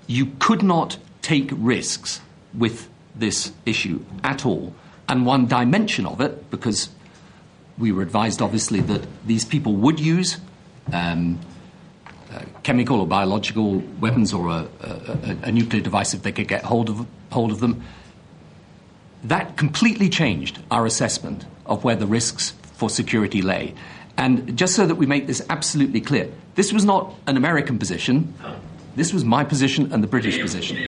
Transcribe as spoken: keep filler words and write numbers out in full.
you could not take risks with this issue at all. And one dimension of it, because we were advised, obviously, that these people would use um, uh, chemical or biological weapons or a, a, a nuclear device if they could get hold of, hold of them. That completely changed our assessment of where the risks for security lay. And just so that we make this absolutely clear, this was not an American position. This was my position and the British position.